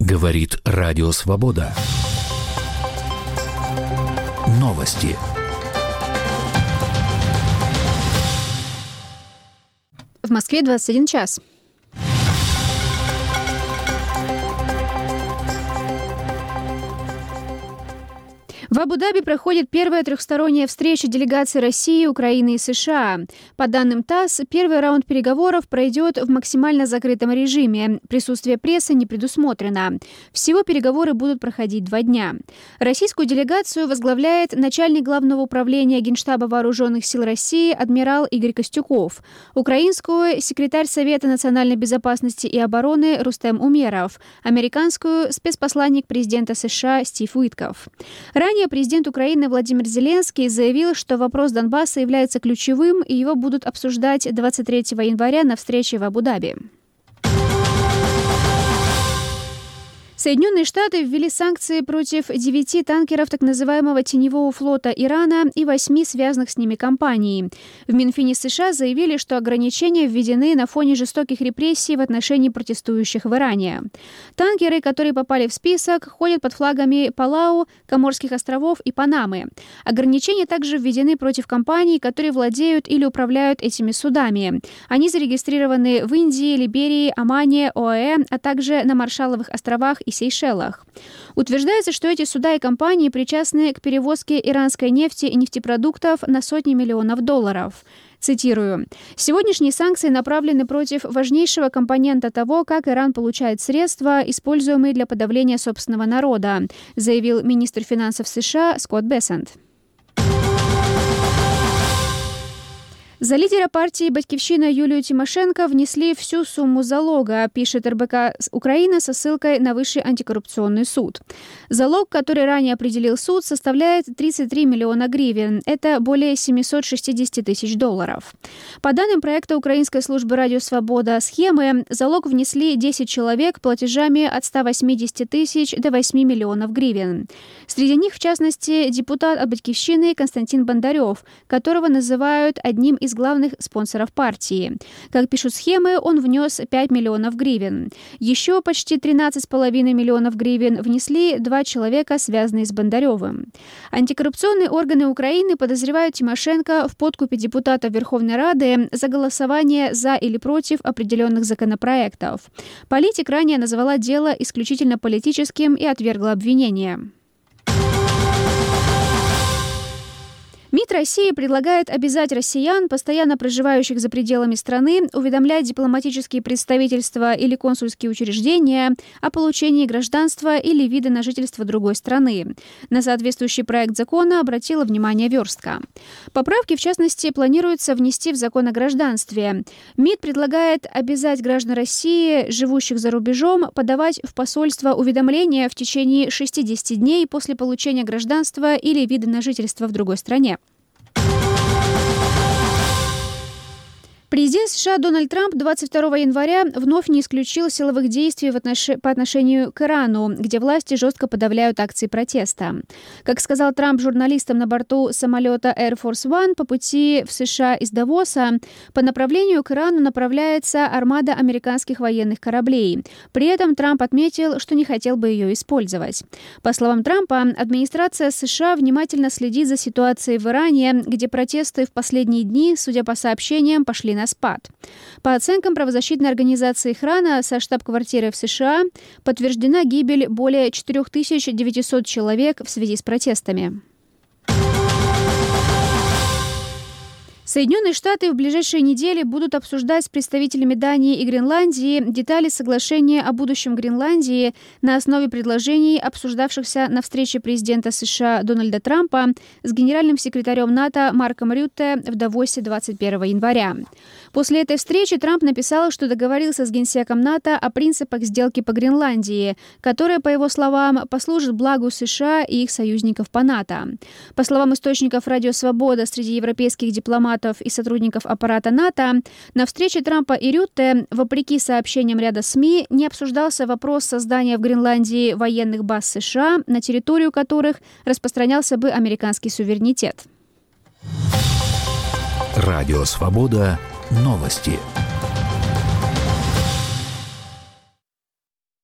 Говорит Радио Свобода. Новости. В Москве 21 час. В Абу-Даби проходит первая трехсторонняя встреча делегаций России, Украины и США. По данным ТАСС, первый раунд переговоров пройдет в максимально закрытом режиме. Присутствие прессы не предусмотрено. Всего переговоры будут проходить 2 дня. Российскую делегацию возглавляет начальник Главного управления Генштаба Вооруженных сил России адмирал Игорь Костюков. Украинскую – секретарь Совета национальной безопасности и обороны Рустем Умеров. Американскую – спецпосланник президента США Стив Уитков. Ранее президент Украины Владимир Зеленский заявил, что вопрос Донбасса является ключевым, и его будут обсуждать 23 января на встрече в Абу-Даби. Соединенные Штаты ввели санкции против 9 танкеров так называемого теневого флота Ирана и 8 связанных с ними компаний. В Минфине США заявили, что ограничения введены на фоне жестоких репрессий в отношении протестующих в Иране. Танкеры, которые попали в список, ходят под флагами Палау, Коморских островов и Панамы. Ограничения также введены против компаний, которые владеют или управляют этими судами. Они зарегистрированы в Индии, Либерии, Омане, ОАЭ, а также на Маршалловых островах и Сейшелах. Утверждается, что эти суда и компании причастны к перевозке иранской нефти и нефтепродуктов на сотни миллионов долларов. Цитирую. «Сегодняшние санкции направлены против важнейшего компонента того, как Иран получает средства, используемые для подавления собственного народа», заявил министр финансов США Скотт Бессент. За лидера партии «Батьківщина» Юлию Тимошенко внесли всю сумму залога, пишет РБК Украина со ссылкой на Высший антикоррупционный суд. Залог, который ранее определил суд, составляет 33 миллиона гривен. Это более 760 тысяч долларов. По данным проекта Украинской службы «Радио Свобода» схемы, залог внесли 10 человек платежами от 180 тысяч до 8 миллионов гривен. Среди них, в частности, депутат от «Батьківщины» Константин Бондарев, которого называют одним из главных спонсоров партии. Как пишут схемы, он внес 5 миллионов гривен. Еще почти 13,5 миллионов гривен внесли 2 человека, связанные с Бондаревым. Антикоррупционные органы Украины подозревают Тимошенко в подкупе депутатов Верховной Рады за голосование за или против определенных законопроектов. Политик ранее назвала дело исключительно политическим и отвергла обвинения. МИД России предлагает обязать россиян, постоянно проживающих за пределами страны, уведомлять дипломатические представительства или консульские учреждения о получении гражданства или вида на жительство другой страны. На соответствующий проект закона обратила внимание Верстка. Поправки, в частности, планируется внести в закон о гражданстве. МИД предлагает обязать граждан России, живущих за рубежом, подавать в посольство уведомления в течение 60 дней после получения гражданства или вида на жительство в другой стране. Президент США Дональд Трамп 22 января вновь не исключил силовых действий по отношению к Ирану, где власти жестко подавляют акции протеста. Как сказал Трамп журналистам на борту самолета Air Force One по пути в США из Давоса, по направлению к Ирану направляется армада американских военных кораблей. При этом Трамп отметил, что не хотел бы ее использовать. По словам Трампа, администрация США внимательно следит за ситуацией в Иране, где протесты в последние дни, судя по сообщениям, пошли на спад. По оценкам правозащитной организации «Охрана» со штаб-квартиры в США подтверждена гибель более 4900 человек в связи с протестами. Соединенные Штаты в ближайшие недели будут обсуждать с представителями Дании и Гренландии детали соглашения о будущем Гренландии на основе предложений, обсуждавшихся на встрече президента США Дональда Трампа с генеральным секретарем НАТО Марком Рютте в Давосе 21 января. После этой встречи Трамп написал, что договорился с генсеком НАТО о принципах сделки по Гренландии, которая, по его словам, послужит благу США и их союзников по НАТО. По словам источников «Радио Свобода», среди европейских дипломатов и сотрудников аппарата НАТО, на встрече Трампа и Рютте, вопреки сообщениям ряда СМИ, не обсуждался вопрос создания в Гренландии военных баз США, на территорию которых распространялся бы американский суверенитет. Радио Свобода. Новости.